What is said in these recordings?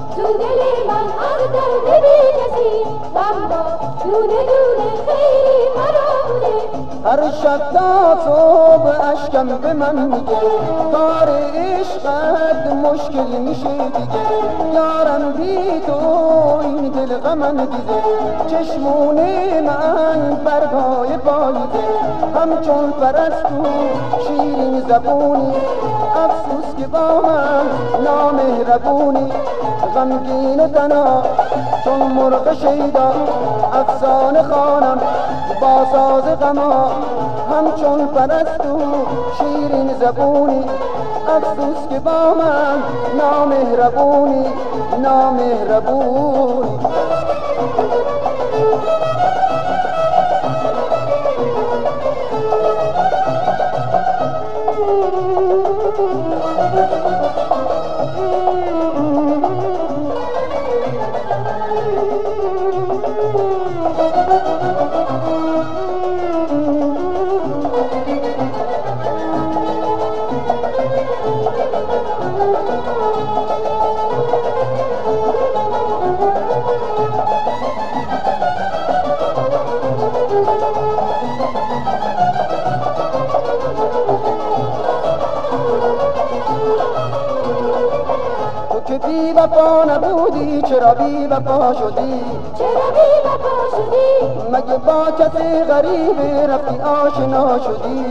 تو دل من از درد بی کسی اما دونه دونه خیلی مرا هر شب تا صبح اشکم به من میگه کار عشقت مشکل میشه دیگه یارم بی تو این دل غمم دیده چشمون من برگای پاییده همچون پرستو شیرین زبونی افسوس که با من نامهربونی غمگین و تنها چون مرغ شیدا افسانه خوانم با ساز غما همچون پرستو شیرین زبونی افسوس که با من نامهربونی نامهربونی تو که بی وفا نبودی چرا بی وفا شدی مگه با کسی غریبه رفتی آشنا شدی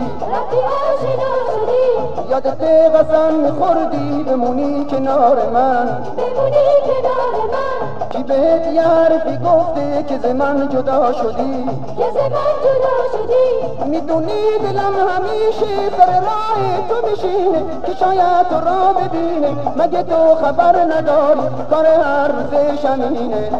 یادت قسم میخوردی بمونی کنار من کی بهت یه حرفی گفته که ز من جدا شدی میدونی دلم همیشه سر راه تو میشینه که شاید تو را ببینه مگه تو خبر نداری کار هر روز شمینه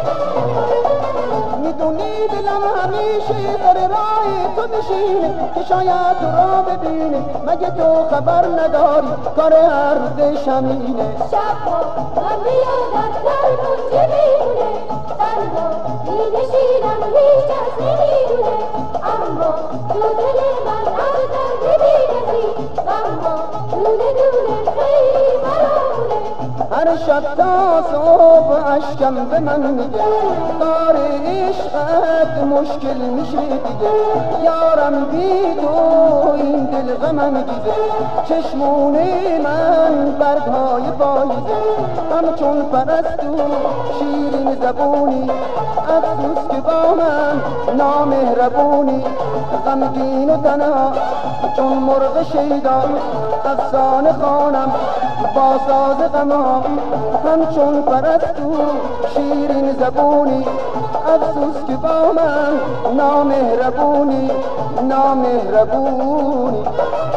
میدونی دلم همیشه سر راه تو میشینه که شاید تو را ببینه مگه تو خبر نداری کار هر روز شمینه شبها من بیادت در منجه میمونه تنها مینشینم هیچ کس نمیدونه اما تو دل من از درد بی کسی اما دونه دونه خیلی مرامونه هر شب تا صبح اشکم به من میگه کار عشقت مشکل میشه دیگه یارم بی تو این دل غمم دیده چشمون من برگهای پاییده همچون پرستو شیرین زبونی افسوس که با من نامهربونی غمگین و تنها چون مرغ شیدا افسانه خوانم با ساز غما همچون پرستو شیرین زبونی افسوس که با من نامهربونی نامهربونی